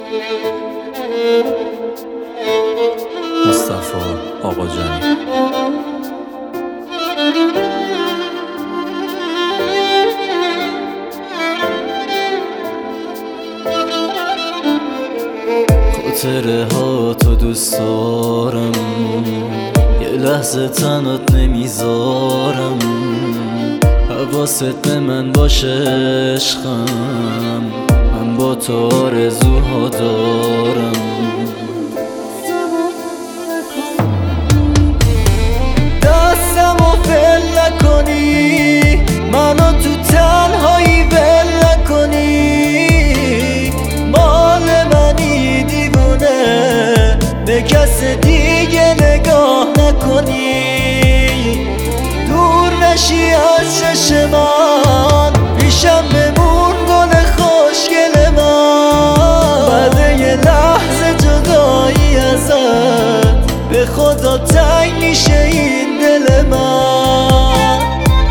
مصطفی آقاجانی. خاطره ها تو دوست دارم، یه لحظه تنات نمیذارم. حواست به من باشه عشقم، من با تو آرزوها دارم. دستمو ول نکنی، منو تو تنهایی ول نکنی. مال منی دیوونه، به کس دیگه نگاه نکنی. دور نشی از چشم من، پیشم بمون گل خوشگل من. بعد یه لحظه جدایی ازت، به خدا تنگ میشه این دل من.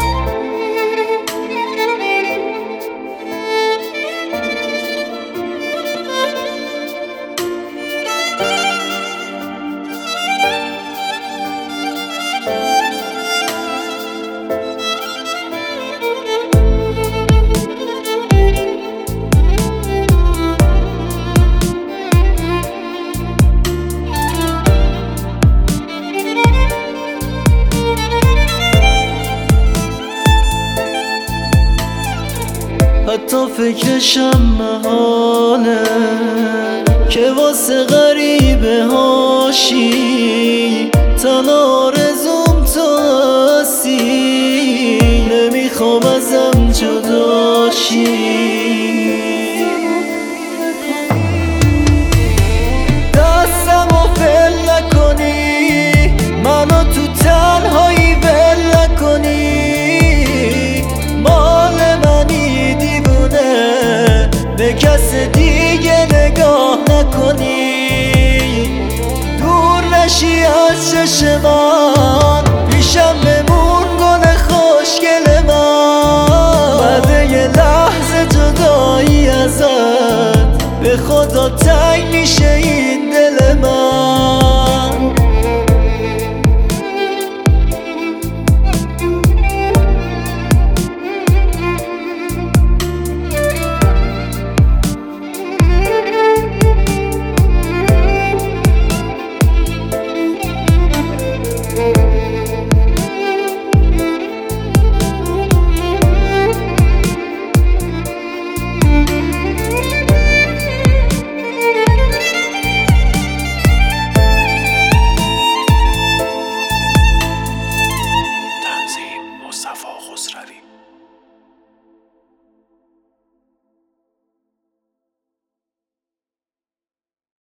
حتی فکرشم محاله که واسه غریبه هاشی. تنها آرزوم تو هستی، نمیخوام ازم جداشی. دستمو ول نکنی، منو تو تنهایی ول نکنی. مال منی دیوونه، به کس دیگه نگاه نکنی. دور نشی از چشم من، پیشم بمون گل خوشگل من. بعد یه لحظه جدایی ازت، به خدا تنگ میشه این